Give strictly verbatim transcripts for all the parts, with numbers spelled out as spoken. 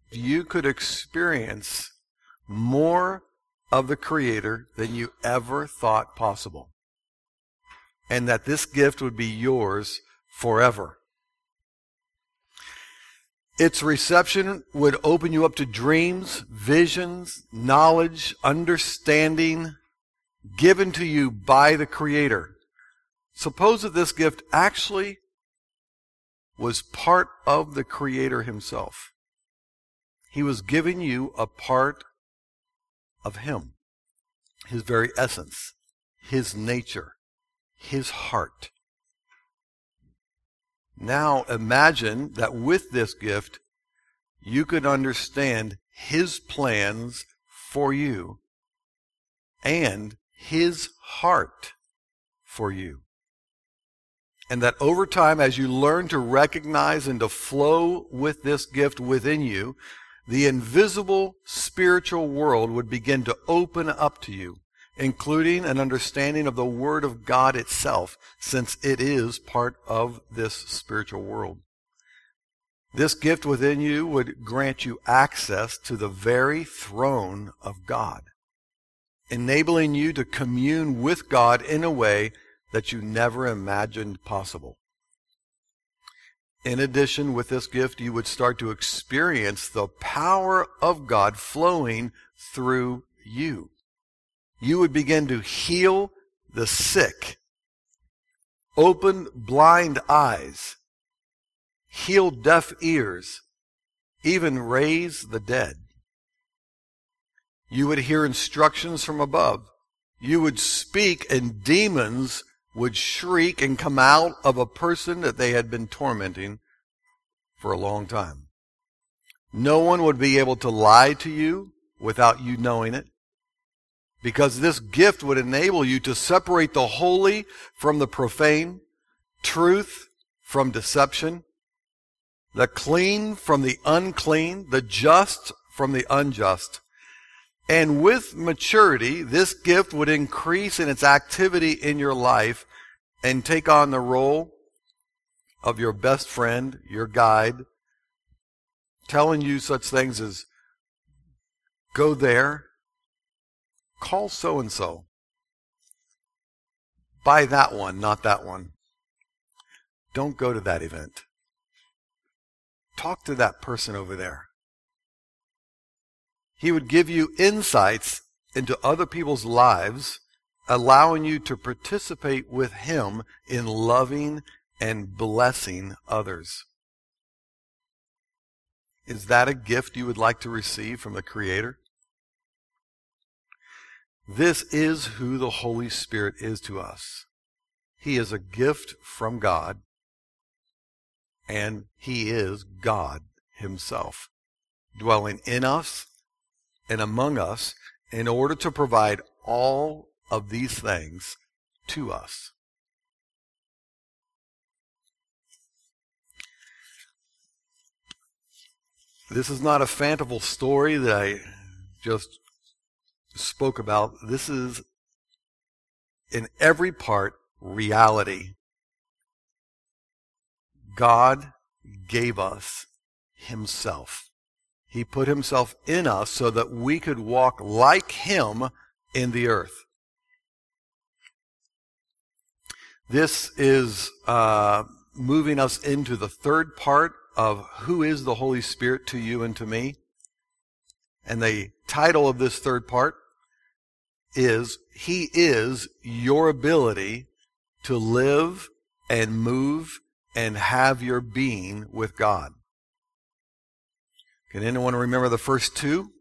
you could experience more of the Creator than you ever thought possible. And that this gift would be yours forever. Its reception would open you up to dreams, visions, knowledge, understanding given to you by the Creator. Suppose that this gift actually was part of the Creator himself. He was giving you a part of him, his very essence, his nature, his heart. Now imagine that with this gift, you could understand his plans for you and his heart for you. And that over time, as you learn to recognize and to flow with this gift within you, the invisible spiritual world would begin to open up to you, including an understanding of the Word of God itself, since it is part of this spiritual world. This gift within you would grant you access to the very throne of God, enabling you to commune with God in a way that you never imagined possible. In addition, with this gift, you would start to experience the power of God flowing through you. You would begin to heal the sick, open blind eyes, heal deaf ears, even raise the dead. You would hear instructions from above. You would speak, and demons would shriek and come out of a person that they had been tormenting for a long time. No one would be able to lie to you without you knowing it, because this gift would enable you to separate the holy from the profane, truth from deception, the clean from the unclean, the just from the unjust. And with maturity, this gift would increase in its activity in your life and take on the role of your best friend, your guide, telling you such things as, go there, call so-and-so, buy that one, not that one. Don't go to that event. Talk to that person over there. He would give you insights into other people's lives, allowing you to participate with him in loving and blessing others. Is that a gift you would like to receive from the Creator? This is who the Holy Spirit is to us. He is a gift from God, and he is God himself, dwelling in us and among us in order to provide all of these things to us. This is not a fanciful story that I just spoke about. This is in every part reality. God gave us himself. He put himself in us so that we could walk like him in the earth. This is uh, moving us into the third part of who is the Holy Spirit to you and to me. And the title of this third part is, He is your ability to live and move and have your being with God. Can anyone remember the first two?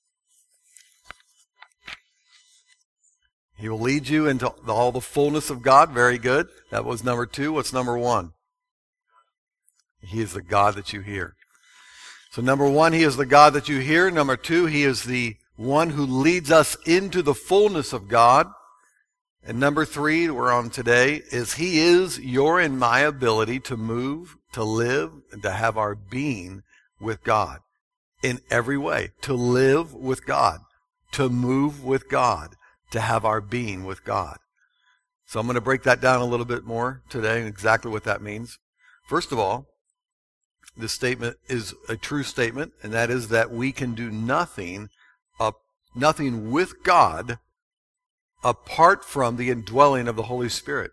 He will lead you into all the fullness of God. Very good. That was number two. What's number one? He is the God that you hear. So number one, he is the God that you hear. Number two, he is the one who leads us into the fullness of God. And number three, we're on today, is he is your and my ability to move, to live, and to have our being with God. In every way, to live with God, to move with God, to have our being with God. So I'm going to break that down a little bit more today, exactly what that means. First of all, this statement is a true statement, and that is that we can do nothing, uh, nothing with God apart from the indwelling of the Holy Spirit.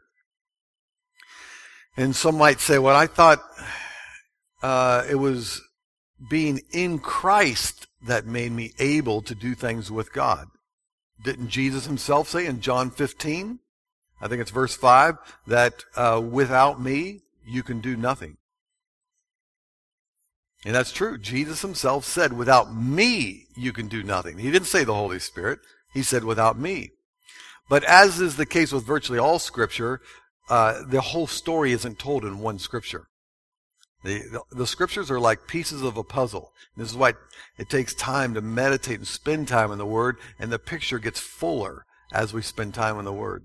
And some might say, well, I thought uh, it was being in Christ that made me able to do things with God. Didn't Jesus himself say in John fifteen, I think it's verse five, that uh, without me, you can do nothing. And that's true. Jesus himself said, without me, you can do nothing. He didn't say the Holy Spirit. He said, without me. But as is the case with virtually all Scripture, uh, the whole story isn't told in one Scripture. The, the, the Scriptures are like pieces of a puzzle. This is why it takes time to meditate and spend time in the Word, and the picture gets fuller as we spend time in the Word.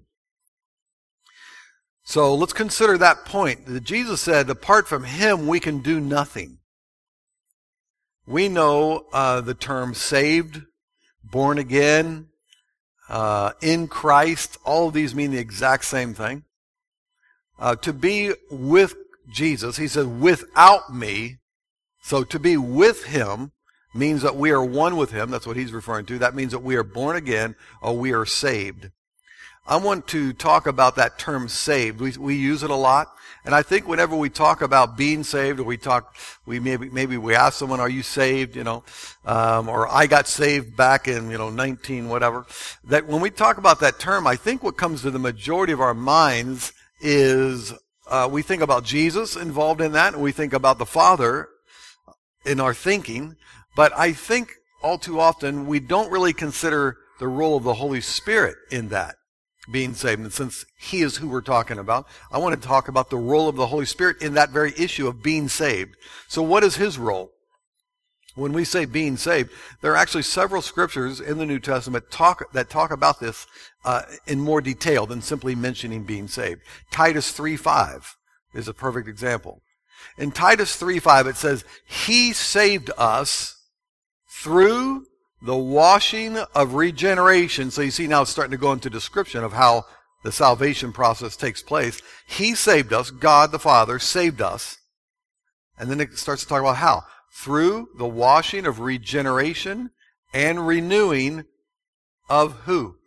So let's consider that point. That Jesus said, apart from Him, we can do nothing. We know uh, the term saved, born again, uh, in Christ. All of these mean the exact same thing. Uh, to be with Jesus, he said, without me. So to be with Him means that we are one with Him. That's what he's referring to. That means that we are born again or we are saved. I want to talk about that term saved. We, we use it a lot. And I think whenever we talk about being saved, or we talk, we maybe, maybe we ask someone, are you saved? You know, um, or I got saved back in, you know, nineteen, whatever. That when we talk about that term, I think what comes to the majority of our minds is, uh, we think about Jesus involved in that, and we think about the Father in our thinking. But I think all too often we don't really consider the role of the Holy Spirit in that. Being saved. And since He is who we're talking about, I want to talk about the role of the Holy Spirit in that very issue of being saved. So what is His role? When we say being saved, there are actually several scriptures in the New Testament talk, that talk about this uh, in more detail than simply mentioning being saved. Titus three five is a perfect example. In Titus three five it says, He saved us through the washing of regeneration. So you see now it's starting to go into description of how the salvation process takes place. He saved us. God the Father saved us. And then it starts to talk about how. Through the washing of regeneration and renewing of who?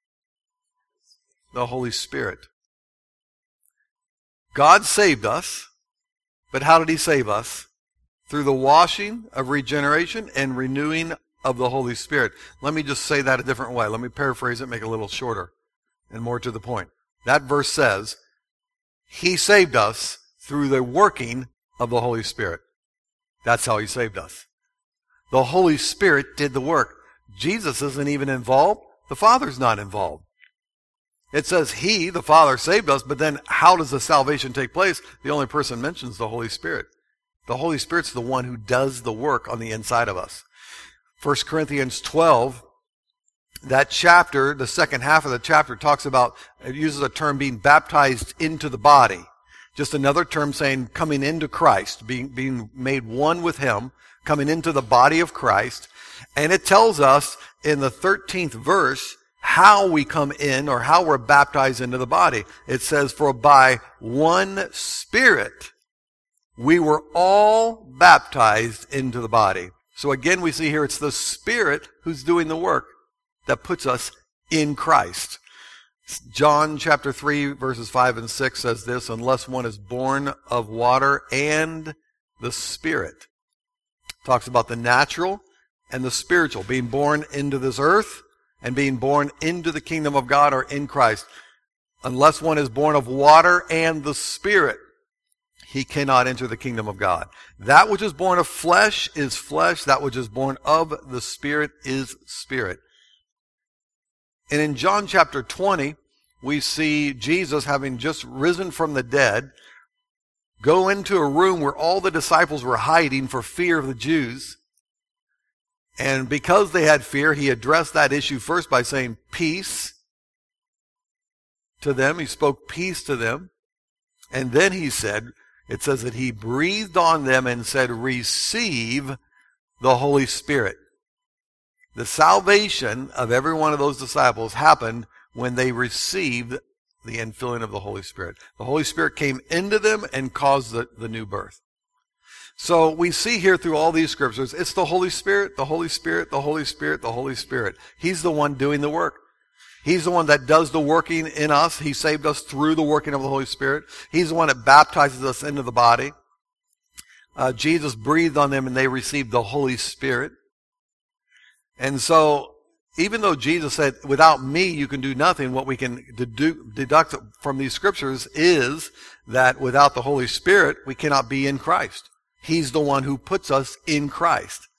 The Holy Spirit. God saved us. But how did He save us? Through the washing of regeneration and renewing of the Holy Spirit. Let me just say that a different way. Let me paraphrase it, make it a little shorter and more to the point. That verse says, He saved us through the working of the Holy Spirit. That's how He saved us. The Holy Spirit did the work. Jesus isn't even involved. The Father's not involved. It says He, the Father, saved us, but then how does the salvation take place? The only person mentions the Holy Spirit. The Holy Spirit's the one who does the work on the inside of us. First Corinthians twelve, that chapter, the second half of the chapter talks about, it uses a term being baptized into the body. Just another term saying coming into Christ, being, being made one with Him, coming into the body of Christ. And it tells us in the thirteenth verse how we come in or how we're baptized into the body. It says, for by one Spirit we were all baptized into the body. So again, we see here it's the Spirit who's doing the work that puts us in Christ. John chapter three, verses five and six says this, unless one is born of water and the Spirit. Talks about the natural and the spiritual, being born into this earth and being born into the kingdom of God or in Christ. Unless one is born of water and the Spirit, he cannot enter the kingdom of God. That which is born of flesh is flesh. That which is born of the Spirit is spirit. And in John chapter twenty, we see Jesus, having just risen from the dead, go into a room where all the disciples were hiding for fear of the Jews. And because they had fear, He addressed that issue first by saying peace to them. He spoke peace to them. And then He said, it says that He breathed on them and said, receive the Holy Spirit. The salvation of every one of those disciples happened when they received the infilling of the Holy Spirit. The Holy Spirit came into them and caused the, the new birth. So we see here through all these scriptures, it's the Holy Spirit, the Holy Spirit, the Holy Spirit, the Holy Spirit. He's the one doing the work. He's the one that does the working in us. He saved us through the working of the Holy Spirit. He's the one that baptizes us into the body. Uh, Jesus breathed on them and they received the Holy Spirit. And so, even though Jesus said, without me you can do nothing, what we can dedu- deduct from these scriptures is that without the Holy Spirit, we cannot be in Christ. He's the one who puts us in Christ.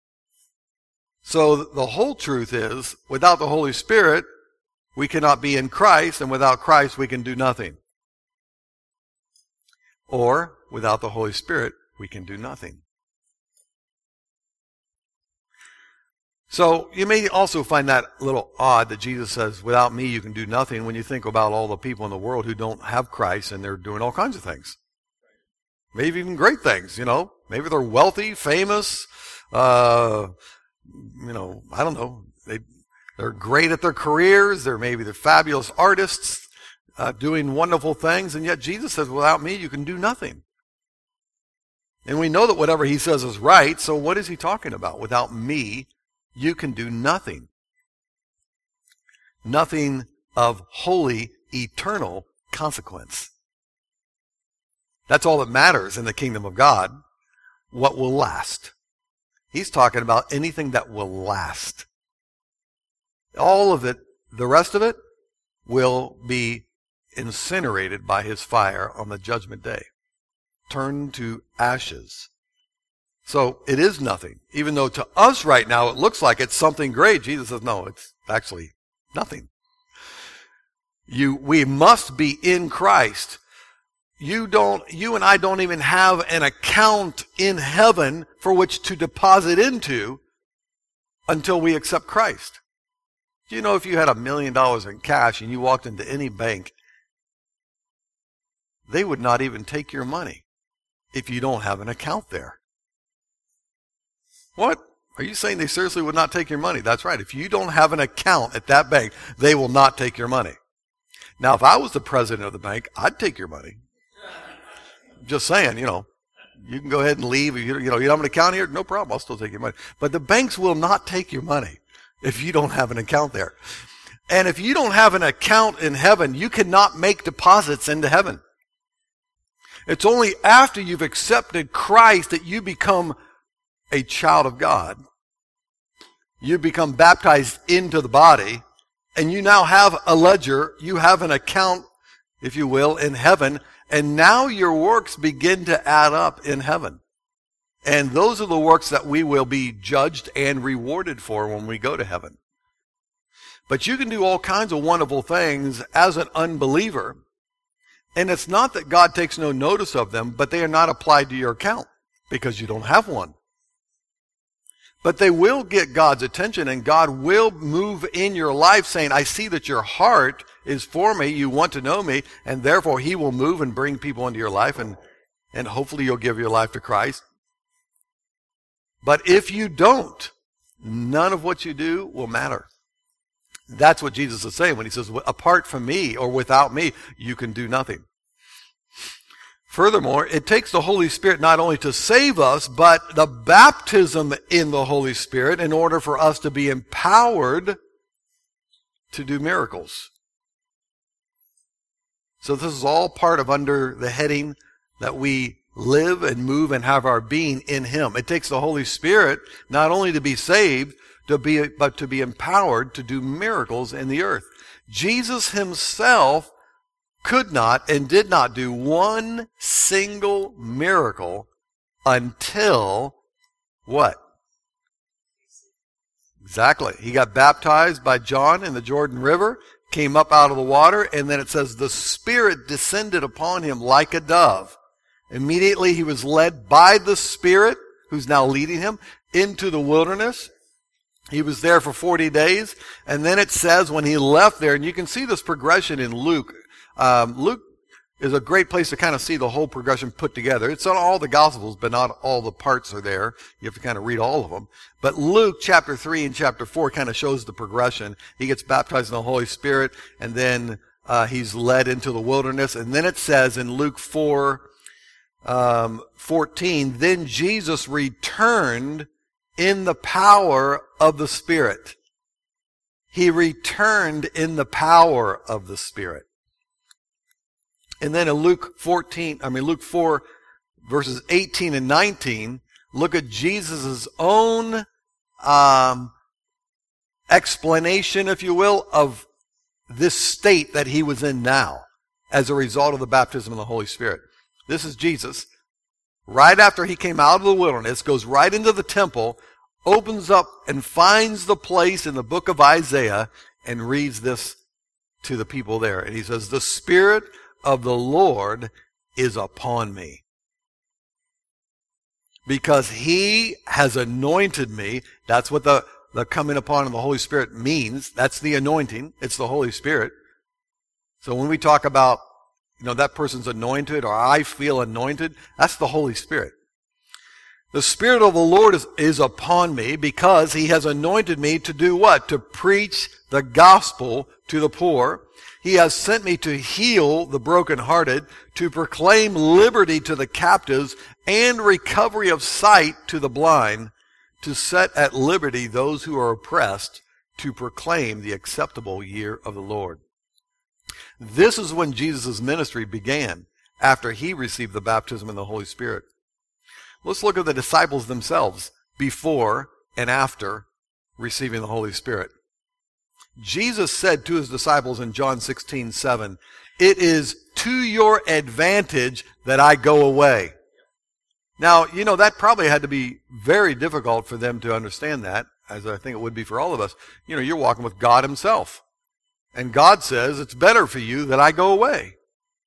So the whole truth is, without the Holy Spirit, we cannot be in Christ, and without Christ, we can do nothing. Or, without the Holy Spirit, we can do nothing. So, you may also find that a little odd that Jesus says, without me you can do nothing, when you think about all the people in the world who don't have Christ and they're doing all kinds of things. Maybe even great things, you know. Maybe they're wealthy, famous, uh, you know, I don't know. They, they're great at their careers. They're maybe they're fabulous artists, uh, doing wonderful things. And yet Jesus says, without me, you can do nothing. And we know that whatever he says is right. So what is he talking about? Without me, you can do nothing. Nothing of holy, eternal consequence. That's all that matters in the kingdom of God. What will last? He's talking about anything that will last. All of it, the rest of it, will be incinerated by his fire on the judgment day. Turned to ashes. So it is nothing. Even though to us right now it looks like it's something great, Jesus says, no, it's actually nothing. You, we must be in Christ. You don't, you and I don't even have an account in heaven for which to deposit into until we accept Christ. Do you know if you had a million dollars in cash and you walked into any bank, they would not even take your money if you don't have an account there? What? Are you saying they seriously would not take your money? That's right. If you don't have an account at that bank, they will not take your money. Now, if I was the president of the bank, I'd take your money. Just saying, you know, you can go ahead and leave. You, you know, you don't have an account here? No problem. I'll still take your money. But the banks will not take your money if you don't have an account there. And if you don't have an account in heaven, you cannot make deposits into heaven. It's only after you've accepted Christ that you become a child of God. You become baptized into the body, and you now have a ledger. You have an account, if you will, in heaven. And now your works begin to add up in heaven. And those are the works that we will be judged and rewarded for when we go to heaven. But you can do all kinds of wonderful things as an unbeliever. And it's not that God takes no notice of them, but they are not applied to your account because you don't have one. But they will get God's attention, and God will move in your life saying, I see that your heart is for me, you want to know me, and therefore he will move and bring people into your life, and, and hopefully you'll give your life to Christ. But if you don't, none of what you do will matter. That's what Jesus is saying when he says, apart from me or without me, you can do nothing. Furthermore, it takes the Holy Spirit not only to save us, but the baptism in the Holy Spirit in order for us to be empowered to do miracles. So this is all part of under the heading that we live and move and have our being in him. It takes the Holy Spirit not only to be saved, to be, but to be empowered to do miracles in the earth. Jesus himself could not and did not do one single miracle until what? Exactly. He got baptized by John in the Jordan River, came up out of the water, and then it says the Spirit descended upon him like a dove. Immediately he was led by the Spirit, who's now leading him, into the wilderness. He was there for forty days, and then it says when he left there, and you can see this progression in Luke. Um, Luke is a great place to kind of see the whole progression put together. It's on all the Gospels, but not all the parts are there. You have to kind of read all of them. But Luke chapter three and chapter four kind of shows the progression. He gets baptized in the Holy Spirit, and then uh, he's led into the wilderness. And then it says in Luke four, um, fourteen, then Jesus returned in the power of the Spirit. He returned in the power of the Spirit. And then in Luke fourteen, I mean Luke four, verses eighteen and nineteen, look at Jesus' own um, explanation, if you will, of this state that he was in now as a result of the baptism of the Holy Spirit. This is Jesus. Right after he came out of the wilderness, goes right into the temple, opens up and finds the place in the book of Isaiah and reads this to the people there. And he says, the Spirit of the Lord is upon me, because he has anointed me. That's what the, the coming upon of the Holy Spirit means. That's the anointing. It's the Holy Spirit. So when we talk about, you know, that person's anointed, or I feel anointed, that's the Holy Spirit. The Spirit of the Lord is, is upon me, because he has anointed me to do what? To preach the gospel to the poor. He has sent me to heal the brokenhearted, to proclaim liberty to the captives, and recovery of sight to the blind, to set at liberty those who are oppressed, to proclaim the acceptable year of the Lord. This is when Jesus' ministry began, after he received the baptism in the Holy Spirit. Let's look at the disciples themselves before and after receiving the Holy Spirit. Jesus said to his disciples in John sixteen seven, it is to your advantage that I go away. Now, you know, that probably had to be very difficult for them to understand that, as I think it would be for all of us. You know, you're walking with God himself. And God says, it's better for you that I go away.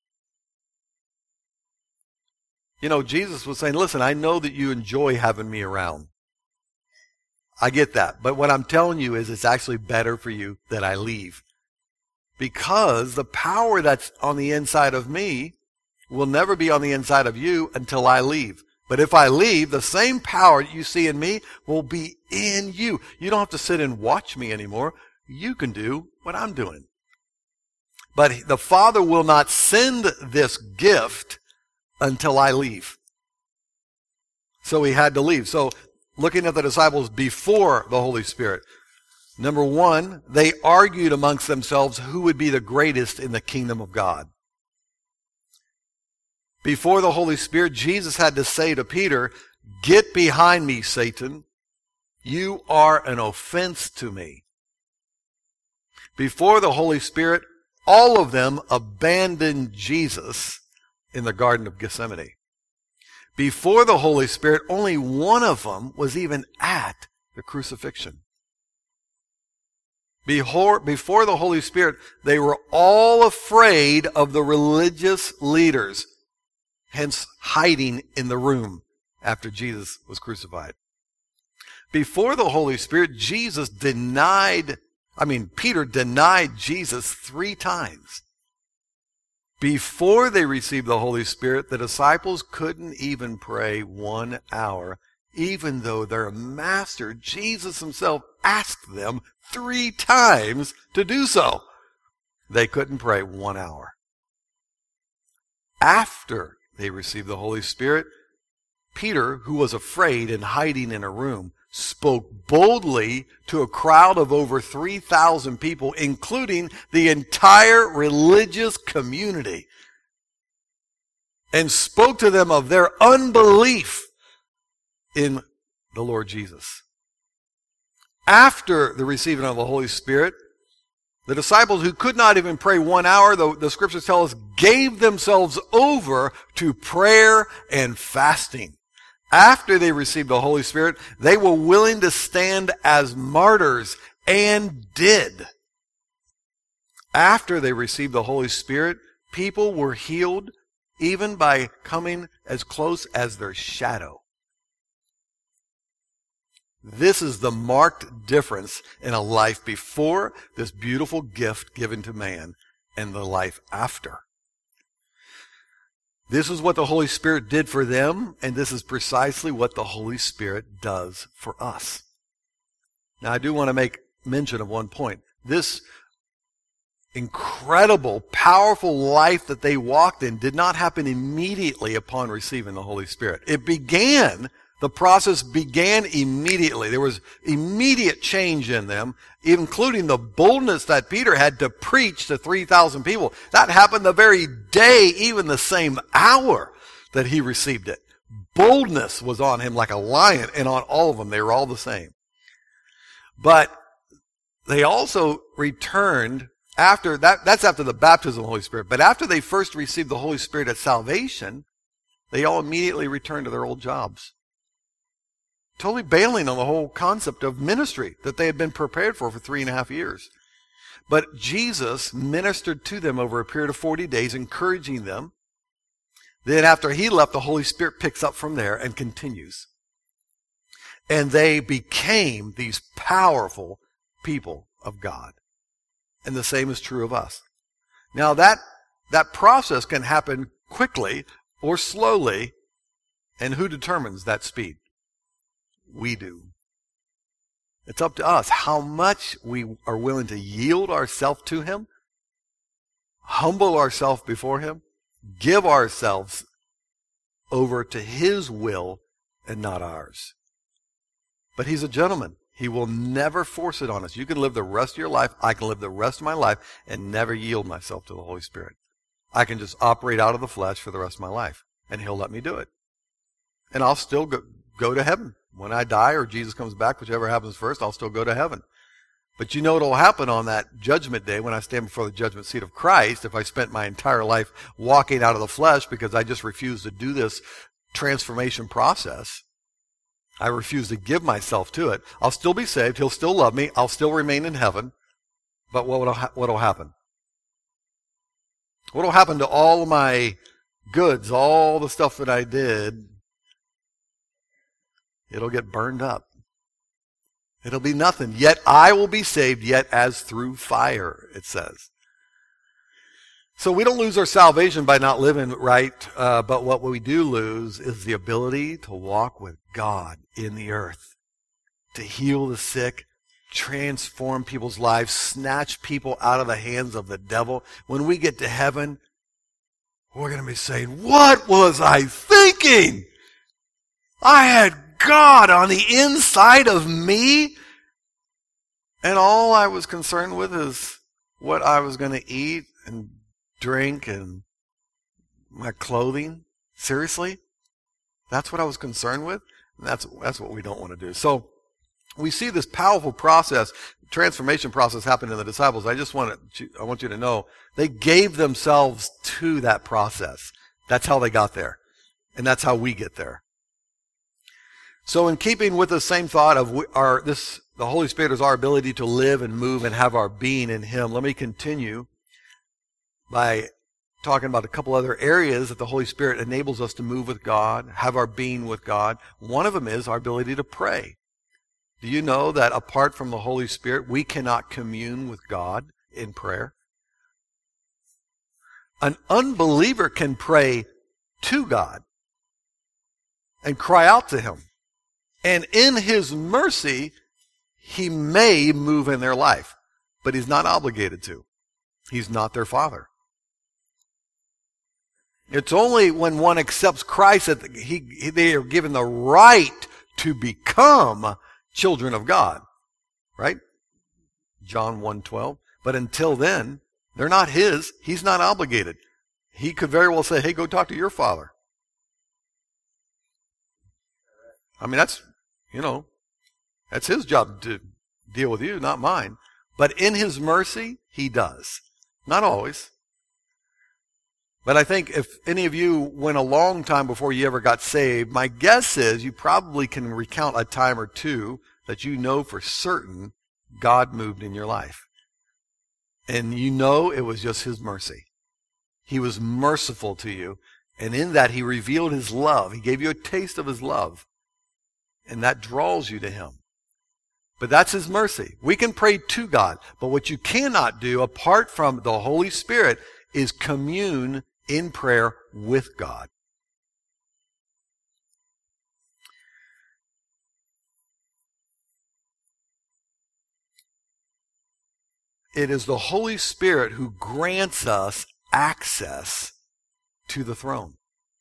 You know, Jesus was saying, listen, I know that you enjoy having me around. I get that. But what I'm telling you is it's actually better for you that I leave. Because the power that's on the inside of me will never be on the inside of you until I leave. But if I leave, the same power you see in me will be in you. You don't have to sit and watch me anymore. You can do what I'm doing. But the Father will not send this gift until I leave. So he had to leave. So looking at the disciples before the Holy Spirit, number one, they argued amongst themselves who would be the greatest in the kingdom of God. Before the Holy Spirit, Jesus had to say to Peter, get behind me, Satan. You are an offense to me. Before the Holy Spirit, all of them abandoned Jesus in the Garden of Gethsemane. Before the Holy Spirit, only one of them was even at the crucifixion. Before, before the Holy Spirit, they were all afraid of the religious leaders, hence hiding in the room after Jesus was crucified. Before the Holy Spirit, Jesus denied, I mean, Peter denied Jesus three times. Before they received the Holy Spirit, the disciples couldn't even pray one hour, even though their master, Jesus himself, asked them three times to do so. They couldn't pray one hour. After they received the Holy Spirit, Peter, who was afraid and hiding in a room, spoke boldly to a crowd of over three thousand people, including the entire religious community, and spoke to them of their unbelief in the Lord Jesus. After the receiving of the Holy Spirit, the disciples, who could not even pray one hour, the, the scriptures tell us, gave themselves over to prayer and fasting. After they received the Holy Spirit, they were willing to stand as martyrs, and did. After they received the Holy Spirit, people were healed even by coming as close as their shadow. This is the marked difference in a life before this beautiful gift given to man and the life after. This is what the Holy Spirit did for them, and this is precisely what the Holy Spirit does for us. Now, I do want to make mention of one point. This incredible, powerful life that they walked in did not happen immediately upon receiving the Holy Spirit. It began, the process began immediately. There was immediate change in them, including the boldness that Peter had to preach to three thousand people. That happened the very day, even the same hour that he received it. Boldness was on him like a lion, and on all of them. They were all the same. But they also returned after that. That's after the baptism of the Holy Spirit. But after they first received the Holy Spirit at salvation, they all immediately returned to their old jobs. Totally bailing on the whole concept of ministry that they had been prepared for for three and a half years. But Jesus ministered to them over a period of forty days, encouraging them. Then after he left, the Holy Spirit picks up from there and continues. And they became these powerful people of God. And the same is true of us. Now that, that process can happen quickly or slowly. And who determines that speed? We do. It's up to us how much we are willing to yield ourselves to him, humble ourselves before him, give ourselves over to his will and not ours. But he's a gentleman. He will never force it on us. You can live the rest of your life. I can live the rest of my life and never yield myself to the Holy Spirit. I can just operate out of the flesh for the rest of my life, and he'll let me do it. And I'll still go, go to heaven. When I die or Jesus comes back, whichever happens first, I'll still go to heaven. But you know what will happen on that judgment day when I stand before the judgment seat of Christ if I spent my entire life walking out of the flesh because I just refused to do this transformation process. I refuse to give myself to it. I'll still be saved. He'll still love me. I'll still remain in heaven. But what will ha- what will happen? What will happen to all of my goods, all the stuff that I did? It'll get burned up. It'll be nothing. Yet I will be saved, yet as through fire, it says. So we don't lose our salvation by not living right, uh, but what we do lose is the ability to walk with God in the earth, to heal the sick, transform people's lives, snatch people out of the hands of the devil. When we get to heaven, we're going to be saying, what was I thinking? I had God on the inside of me, and all I was concerned with is what I was going to eat and drink and my clothing. Seriously? That's what I was concerned with? That's, that's what we don't want to do. So we see this powerful process, transformation process happen in the disciples. I just want to, I want you to know they gave themselves to that process. That's how they got there. And that's how we get there. So in keeping with the same thought of our, this, the Holy Spirit is our ability to live and move and have our being in him, let me continue by talking about a couple other areas that the Holy Spirit enables us to move with God, have our being with God. One of them is our ability to pray. Do you know that apart from the Holy Spirit, we cannot commune with God in prayer? An unbeliever can pray to God and cry out to him. And in his mercy, he may move in their life, but he's not obligated to. He's not their father. It's only when one accepts Christ that he, they are given the right to become children of God. Right? John one twelve. But until then, they're not his. He's not obligated. He could very well say, hey, go talk to your father. I mean, that's, you know, that's his job to deal with you, not mine. But in his mercy, he does. Not always. But I think if any of you went a long time before you ever got saved, my guess is you probably can recount a time or two that you know for certain God moved in your life. And you know it was just his mercy. He was merciful to you. And in that, he revealed his love. He gave you a taste of his love. And that draws you to him. But that's his mercy. We can pray to God. But what you cannot do, apart from the Holy Spirit, is commune in prayer with God. it is the Holy Spirit who grants us access to the throne.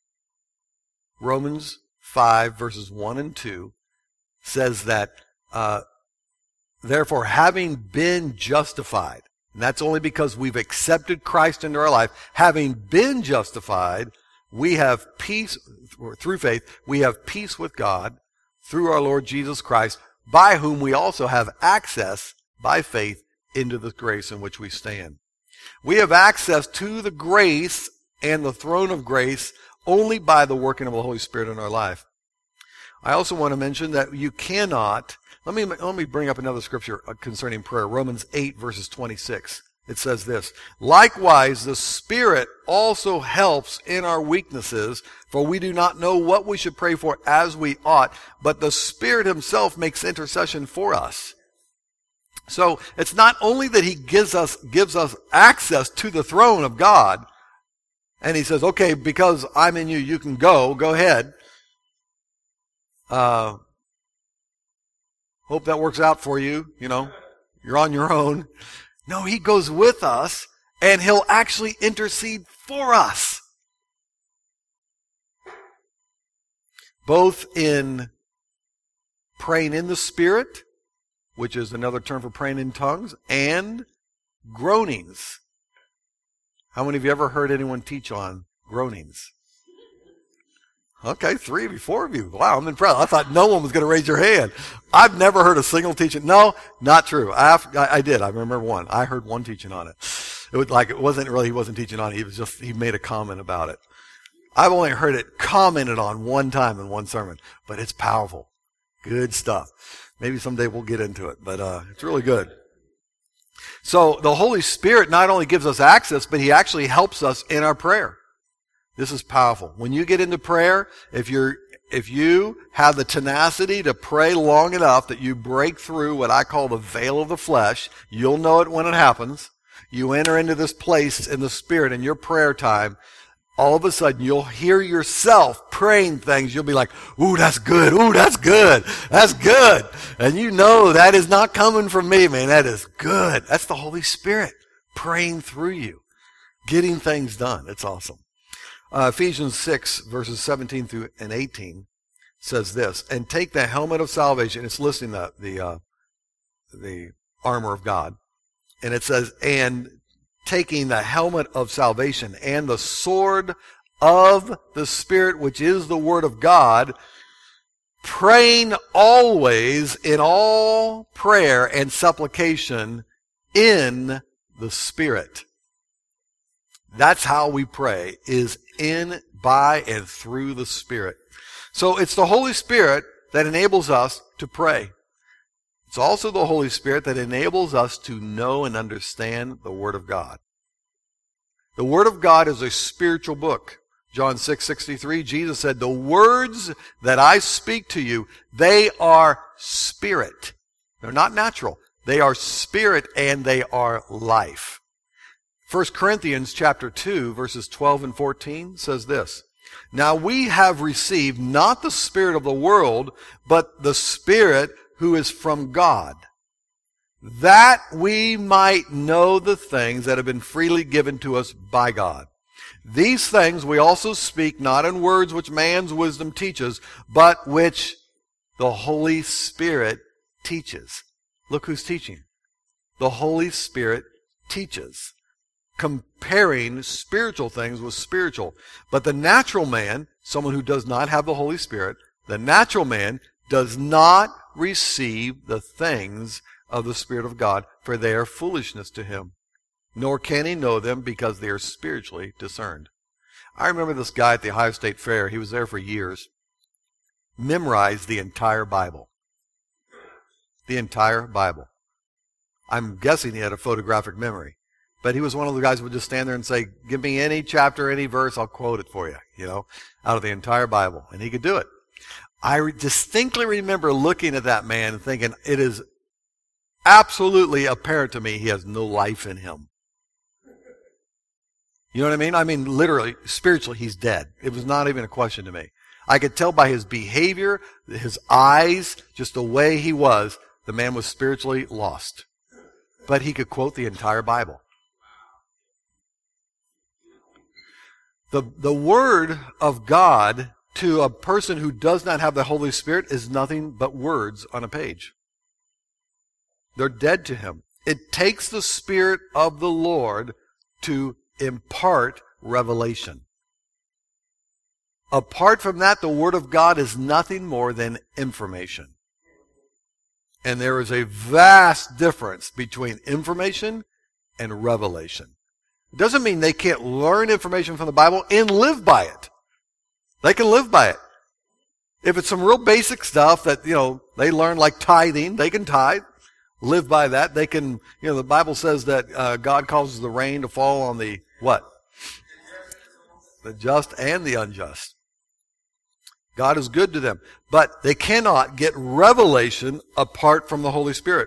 Romans five, verses one and two says that, uh, therefore, having been justified, and that's only because we've accepted Christ into our life, having been justified, we have peace, through faith, we have peace with God through our Lord Jesus Christ, by whom we also have access by faith into the grace in which we stand. We have access to the grace and the throne of grace only by the working of the Holy Spirit in our life. I also want to mention that you cannot, let me, let me bring up another scripture concerning prayer, Romans eight, verses twenty-six. It says this, likewise, the Spirit also helps in our weaknesses, for we do not know what we should pray for as we ought, but the Spirit himself makes intercession for us. So it's not only that he gives us, gives us access to the throne of God, and he says, okay, because I'm in you, you can go, go ahead. Uh, hope that works out for you, you know, you're on your own. No, he goes with us, and he'll actually intercede for us. Both in praying in the Spirit, which is another term for praying in tongues, and groanings. How many of you ever heard anyone teach on groanings? Okay, three of you, four of you. Wow, I'm impressed. I thought no one was going to raise your hand. I've never heard a single teaching. No, not true. I, have, I, I did. I remember one. I heard one teaching on it. It was like, it wasn't really, he wasn't teaching on it. He was just, he made a comment about it. I've only heard it commented on one time in one sermon, but it's powerful. Good stuff. Maybe someday we'll get into it, but uh, it's really good. So the Holy Spirit not only gives us access, but he actually helps us in our prayer. This is powerful. When you get into prayer, if you're, if you have the tenacity to pray long enough that you break through what I call the veil of the flesh, you'll know it when it happens. You enter into this place in the Spirit in your prayer time. All of a sudden, you'll hear yourself praying things. You'll be like, ooh, that's good. Ooh, that's good. That's good. And you know that is not coming from me, man. That is good. That's the Holy Spirit praying through you, getting things done. It's awesome. Uh, Ephesians six, verses seventeen through and eighteen says this, and take the helmet of salvation. It's listing the, the, uh, the armor of God. And it says, and taking the helmet of salvation and the sword of the Spirit, which is the word of God, praying always in all prayer and supplication in the Spirit. That's how we pray, is in, by, and through the Spirit. So it's the Holy Spirit that enables us to pray. It's also the Holy Spirit that enables us to know and understand the Word of God. The Word of God is a spiritual book. John six sixty-three, Jesus said, the words that I speak to you, they are spirit. They're not natural. They are spirit and they are life. First Corinthians chapter two, verses twelve and fourteen says this, now we have received not the spirit of the world, but the Spirit who is from God, that we might know the things that have been freely given to us by God. These things we also speak not in words which man's wisdom teaches, but which the Holy Spirit teaches. Look who's teaching. The Holy Spirit teaches, comparing spiritual things with spiritual. But the natural man, someone who does not have the Holy Spirit, the natural man does not receive the things of the Spirit of God, for they are foolishness to him. Nor can he know them because they are spiritually discerned. I remember this guy at the Ohio State Fair. He was there for years. Memorized the entire Bible. The entire Bible. I'm guessing he had a photographic memory. But he was one of the guys who would just stand there and say, give me any chapter, any verse, I'll quote it for you, you know, out of the entire Bible. And he could do it. I re- distinctly remember looking at that man and thinking, it is absolutely apparent to me he has no life in him. You know what I mean? I mean, literally, spiritually, he's dead. It was not even a question to me. I could tell by his behavior, his eyes, just the way he was, the man was spiritually lost. but he could quote the entire Bible. The, the Word of God to a person who does not have the Holy Spirit is nothing but words on a page. They're dead to him. It takes the Spirit of the Lord to impart revelation. Apart from that, the Word of God is nothing more than information. And there is a vast difference between information and revelation. It doesn't mean they can't learn information from the Bible and live by it. They can live by it. If it's some real basic stuff that, you know, they learn like tithing, they can tithe, live by that. They can, you know, the Bible says that uh, God causes the rain to fall on the what? The just and the unjust. God is good to them. But they cannot get revelation apart from the Holy Spirit.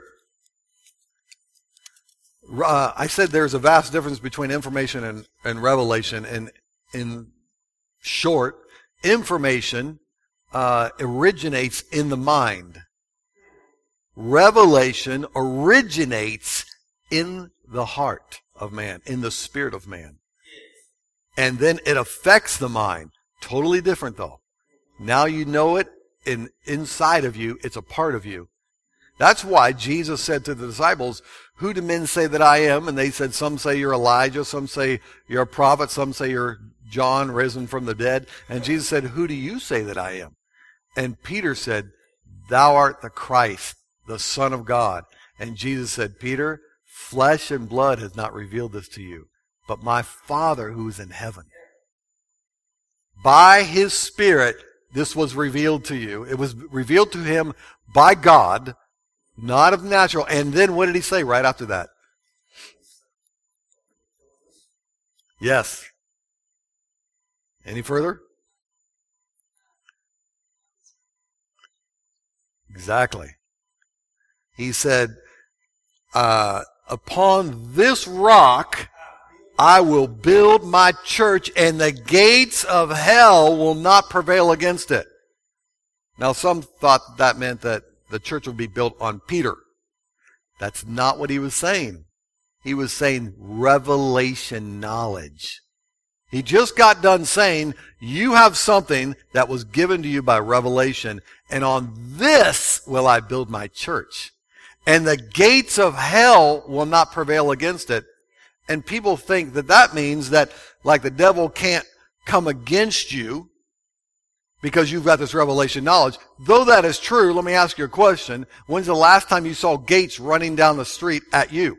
Uh, I said there's a vast difference between information and, and revelation. And in short, information uh, originates in the mind. Revelation originates in the heart of man, in the spirit of man. And then it affects the mind. Totally different though. Now you know it in, inside of you. It's a part of you. That's why Jesus said to the disciples, who do men say that I am? And they said, some say you're Elijah, some say you're a prophet, some say you're John risen from the dead. And Jesus said, who do you say that I am? And Peter said, thou art the Christ, the Son of God. And Jesus said, Peter, flesh and blood has not revealed this to you, but my Father who is in heaven. By His Spirit, this was revealed to you. It was revealed to him by God, not of natural. And then what did he say right after that? Yes. Any further? Exactly. He said, uh, upon this rock I will build my church, and the gates of hell will not prevail against it. Now, some thought that meant that the church would be built on Peter. That's not what he was saying. He was saying revelation knowledge. He just got done saying, you have something that was given to you by revelation, and on this will I build my church. And the gates of hell will not prevail against it. And people think that that means that, like, the devil can't come against you because you've got this revelation knowledge. Though that is true, let me ask you a question. When's the last time you saw gates running down the street at you?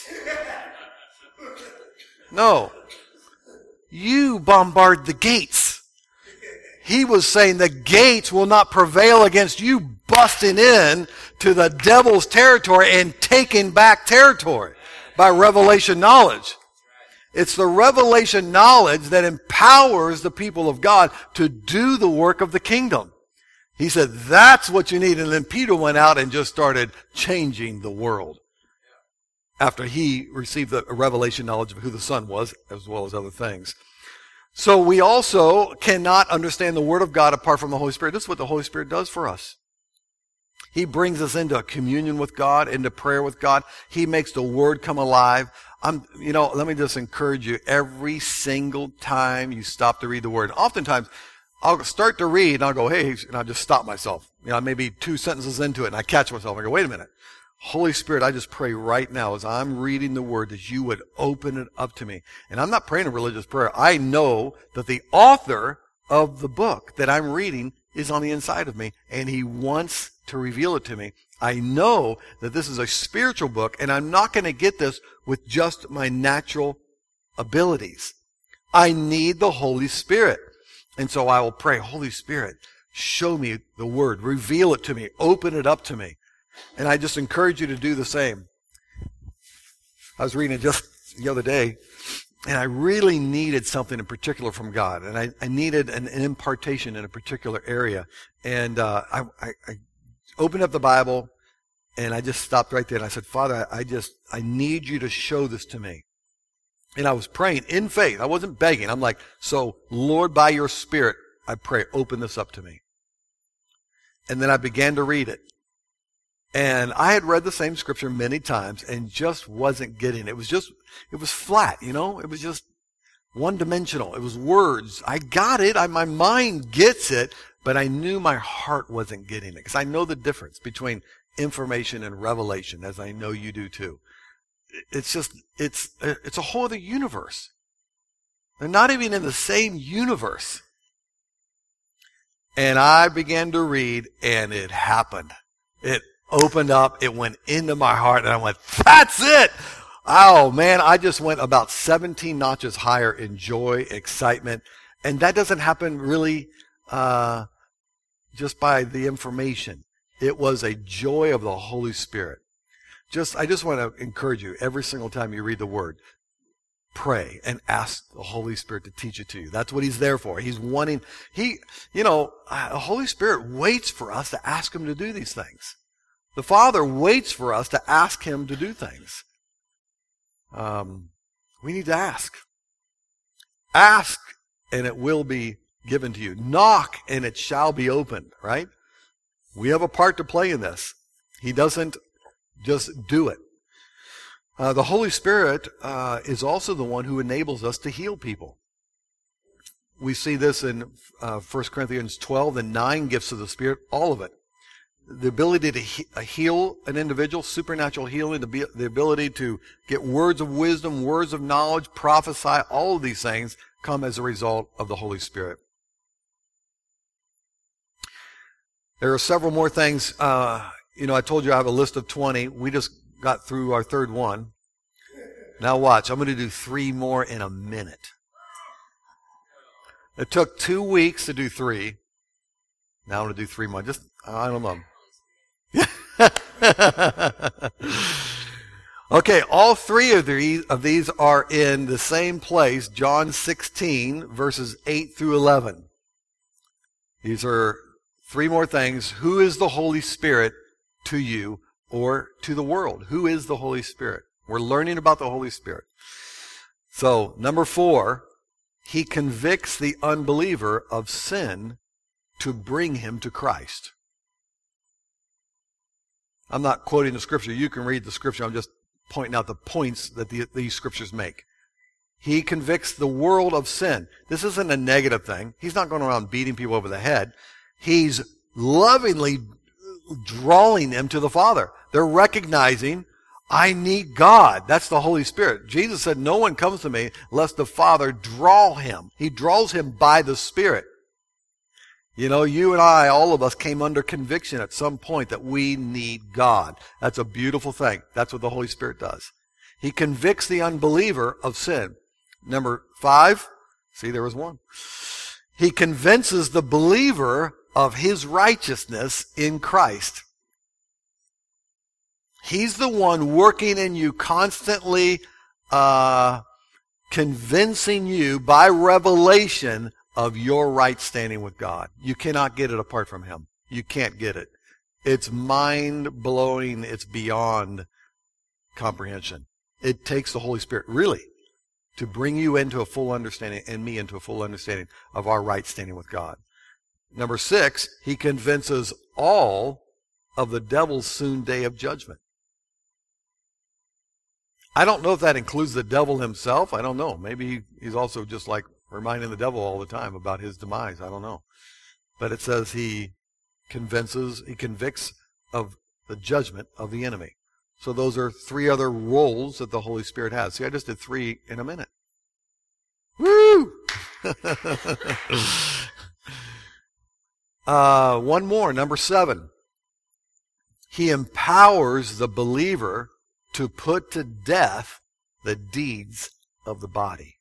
No. You bombard the gates. He was saying the gates will not prevail against you busting in to the devil's territory and taking back territory by revelation knowledge. It's the revelation knowledge that empowers the people of God to do the work of the kingdom. He said, that's what you need. And then Peter went out and just started changing the world after he received the revelation knowledge of who the Son was, as well as other things. So we also cannot understand the Word of God apart from the Holy Spirit. This is what the Holy Spirit does for us. He brings us into communion with God, into prayer with God. He makes the Word come alive. I'm, you know, let me just encourage you, every single time you stop to read the Word. Oftentimes, I'll start to read, and I'll go, hey, and I'll just stop myself. You know, maybe two sentences into it, and I catch myself. I go, wait a minute. Holy Spirit, I just pray right now as I'm reading the Word that you would open it up to me. And I'm not praying a religious prayer. I know that the author of the book that I'm reading is on the inside of me, and He wants to reveal it to me. I know that this is a spiritual book, and I'm not going to get this with just my natural abilities. I need the Holy Spirit. And so I will pray, Holy Spirit, show me the Word, reveal it to me, open it up to me. And I just encourage you to do the same. I was reading it just the other day, and I really needed something in particular from God. And I, I needed an, an impartation in a particular area. And uh, I, I, I opened up the Bible, and I just stopped right there. And I said, Father, I just, I need you to show this to me. And I was praying in faith. I wasn't begging. I'm like, so Lord, by your Spirit, I pray, open this up to me. And then I began to read it. And I had read the same scripture many times and just wasn't getting it. It was just, it was flat, you know? It was just one-dimensional. It was words. I got it. I, my mind gets it, but I knew my heart wasn't getting it. Because I know the difference between information and revelation, as I know you do too. It's just, it's, it's a whole other universe. They're not even in the same universe. And I began to read, and it happened. It opened up, it went into my heart, and I went, that's it! Oh man, I just went about seventeen notches higher in joy, excitement, and that doesn't happen really uh, just by the information. It was a joy of the Holy Spirit. Just, I just want to encourage you, every single time you read the Word, pray and ask the Holy Spirit to teach it to you. That's what He's there for. He's wanting, He, you know, the Holy Spirit waits for us to ask Him to do these things. The Father waits for us to ask Him to do things. Um, we need to ask. Ask, and it will be given to you. Knock, and it shall be opened, right? We have a part to play in this. He doesn't just do it. Uh, the Holy Spirit uh, is also the one who enables us to heal people. We see this in uh, First Corinthians twelve, the nine gifts of the Spirit, all of it. The ability to he- heal an individual, supernatural healing, the, be- the ability to get words of wisdom, words of knowledge, prophesy, all of these things come as a result of the Holy Spirit. There are several more things. Uh, you know, I told you I have a list of twenty. We just got through our third one. Now watch. I'm going to do three more in a minute. It took two weeks to do three. Now I'm going to do three more. Just, I don't know. Okay, all three of these, of these are in the same place, John sixteen, verses eight through eleven. These are three more things. Who is the Holy Spirit to you or to the world? Who is the Holy Spirit? We're learning about the Holy Spirit. So, number four, He convicts the unbeliever of sin to bring him to Christ. I'm not quoting the scripture. You can read the scripture. I'm just pointing out the points that the, these scriptures make. He convicts the world of sin. This isn't a negative thing. He's not going around beating people over the head. He's lovingly drawing them to the Father. They're recognizing, I need God. That's the Holy Spirit. Jesus said, no one comes to me lest the Father draw him. He draws him by the Spirit. You know, you and I, all of us, came under conviction at some point that we need God. That's a beautiful thing. That's what the Holy Spirit does. He convicts the unbeliever of sin. Number five, see, there was one. He convinces the believer of his righteousness in Christ. He's the one working in you, constantly uh, convincing you by revelation of your right standing with God. You cannot get it apart from Him. You can't get it. It's mind-blowing. It's beyond comprehension. It takes the Holy Spirit, really, to bring you into a full understanding, and me into a full understanding of our right standing with God. Number six, He convinces all of the devil's soon day of judgment. I don't know if that includes the devil himself. I don't know. Maybe he, he's also just like reminding the devil all the time about his demise. I don't know. But it says he convinces, he convicts of the judgment of the enemy. So those are three other roles that the Holy Spirit has. See, I just did three in a minute. Woo! uh, one more, number seven. He empowers the believer to put to death the deeds of the body.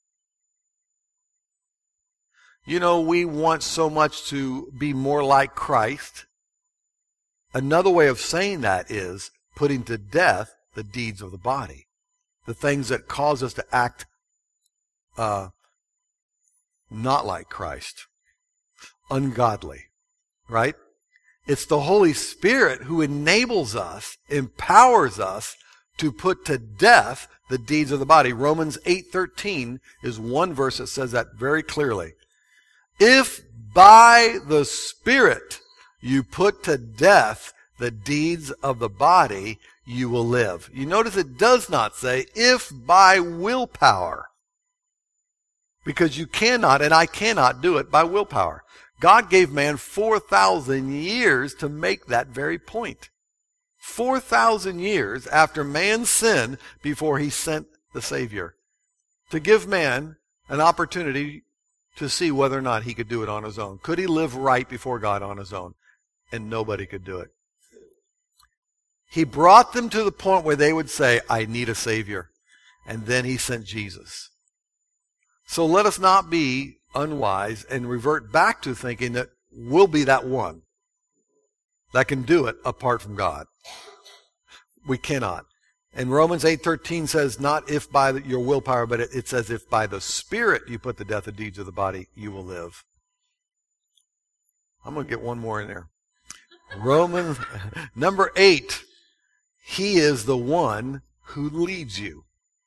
You know, we want so much to be more like Christ. Another way of saying that is putting to death the deeds of the body. The things that cause us to act uh, not like Christ. Ungodly. Right? It's the Holy Spirit who enables us, empowers us to put to death the deeds of the body. Romans eight thirteen is one verse that says that very clearly. If by the Spirit you put to death the deeds of the body, you will live. You notice it does not say, if by willpower. Because you cannot, and I cannot do it by willpower. God gave man four thousand years to make that very point. four thousand years after man's sin before he sent the Savior. To give man an opportunity to see whether or not he could do it on his own. Could he live right before God on his own? And nobody could do it. He brought them to the point where they would say, I need a Savior. And then he sent Jesus. So let us not be unwise and revert back to thinking that we'll be that one that can do it apart from God. We cannot. And Romans eight thirteen says, not if by your willpower, but it, it says if by the Spirit you put the death of deeds of the body, you will live. I'm going to get one more in there. Romans, number eight. He is the one who leads you.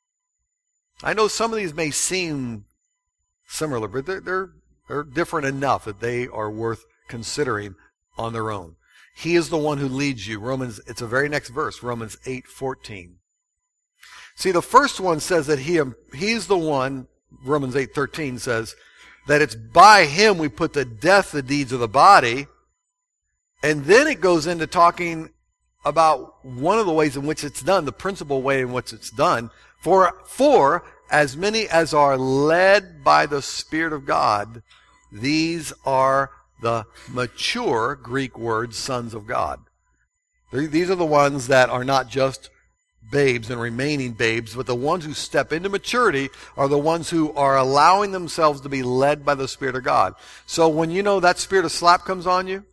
I know some of these may seem similar, but they're, they're, they're different enough that they are worth considering on their own. He is the one who leads you. Romans, it's the very next verse, Romans eight fourteen. See, the first one says that he, he's the one, Romans eight thirteen says, that it's by him we put to death the deeds of the body. And then it goes into talking about one of the ways in which it's done, the principal way in which it's done. For, for as many as are led by the Spirit of God, these are the mature, Greek word, sons of God. These are the ones that are not just babes and remaining babes, but the ones who step into maturity are the ones who are allowing themselves to be led by the Spirit of God. So when you know that spirit of slap comes on you,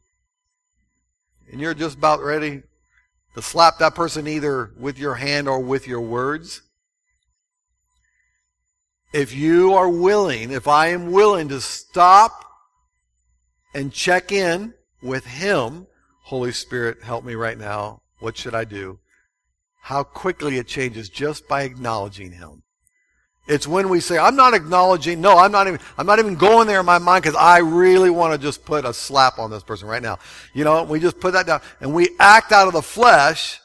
and you're just about ready to slap that person either with your hand or with your words, if you are willing, if I am willing to stop and check in with him, Holy Spirit, help me right now. What should I do? How quickly it changes just by acknowledging him. It's when we say, I'm not acknowledging, no, I'm not even, I'm not even going there in my mind because I really want to just put a slap on this person right now. You know, we just put that down and we act out of the flesh.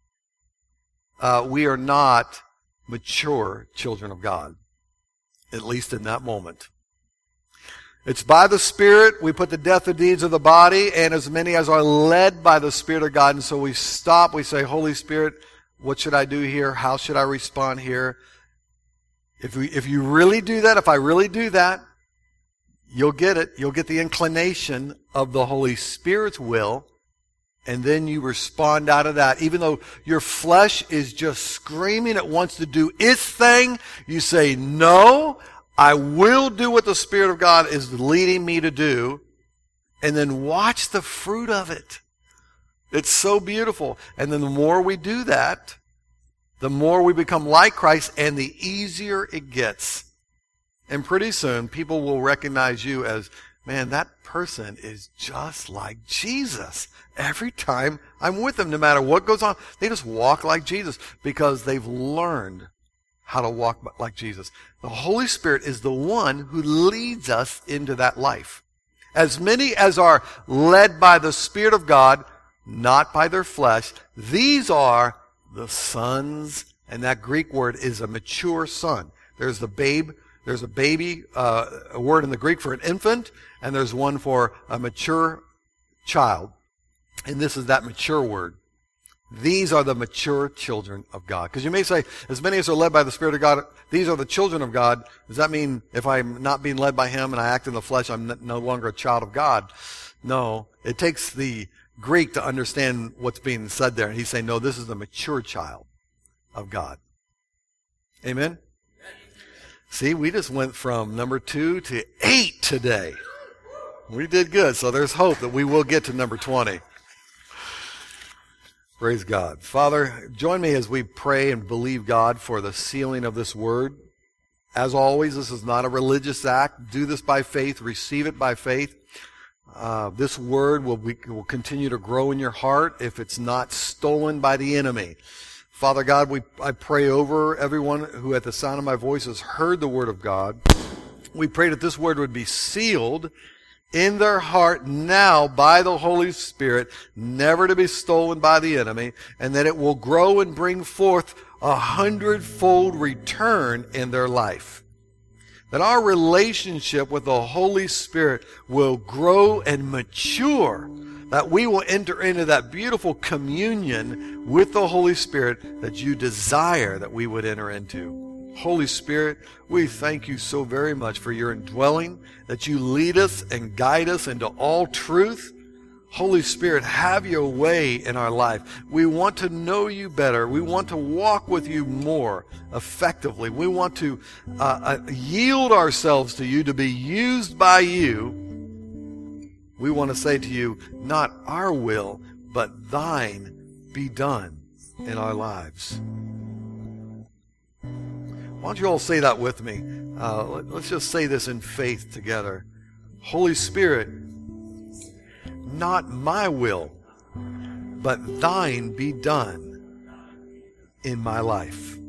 Uh, we are not mature children of God, at least in that moment. It's by the Spirit we put the death of deeds of the body, and as many as are led by the Spirit of God. And so we stop, we say, Holy Spirit, what should I do here? How should I respond here? If we, if you really do that, if I really do that, you'll get it. You'll get the inclination of the Holy Spirit's will, and then you respond out of that. Even though your flesh is just screaming, it wants to do its thing, you say, no, I will do what the Spirit of God is leading me to do, and then watch the fruit of it. It's so beautiful. And then the more we do that, the more we become like Christ, and the easier it gets. And pretty soon, people will recognize you as, man, that person is just like Jesus. Every time I'm with them, no matter what goes on, they just walk like Jesus because they've learned how to walk like Jesus. The Holy Spirit is the one who leads us into that life. As many as are led by the Spirit of God, not by their flesh, these are the sons, and that Greek word is a mature son. There's the babe, there's a baby, uh, a word in the Greek for an infant, and there's one for a mature child. And this is that mature word. These are the mature children of God. Because you may say, as many as are led by the Spirit of God, these are the children of God. Does that mean if I'm not being led by him and I act in the flesh, I'm no longer a child of God? No. It takes the Greek to understand what's being said there. And he's saying, no, this is the mature child of God. Amen? See, we just went from number two to eight today. We did good. So there's hope that we will get to number twenty. Praise God. Father, join me as we pray and believe God for the sealing of this word. As always, this is not a religious act. Do this by faith. Receive it by faith. Uh, this word will, be, will continue to grow in your heart if it's not stolen by the enemy. Father God, we, I pray over everyone who at the sound of my voice has heard the word of God. We pray that this word would be sealed in their heart now by the Holy Spirit, never to be stolen by the enemy, and that it will grow and bring forth a hundredfold return in their life. That our relationship with the Holy Spirit will grow and mature, that we will enter into that beautiful communion with the Holy Spirit that you desire that we would enter into. Holy Spirit, we thank you so very much for your indwelling, that you lead us and guide us into all truth. Holy Spirit, have your way in our life. We want to know you better. We want to walk with you more effectively. We want to uh, uh, yield ourselves to you, to be used by you. We want to say to you, not our will, but thine be done in our lives. Why don't you all say that with me? Uh, let, let's just say this in faith together. Holy Spirit, not my will, but thine be done in my life.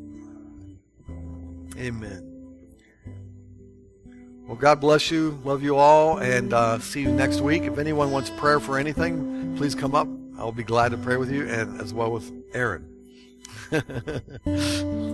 Amen. Well, God bless you. Love you all, and uh, see you next week. If anyone wants prayer for anything, please come up. I'll be glad to pray with you, and as well with Aaron.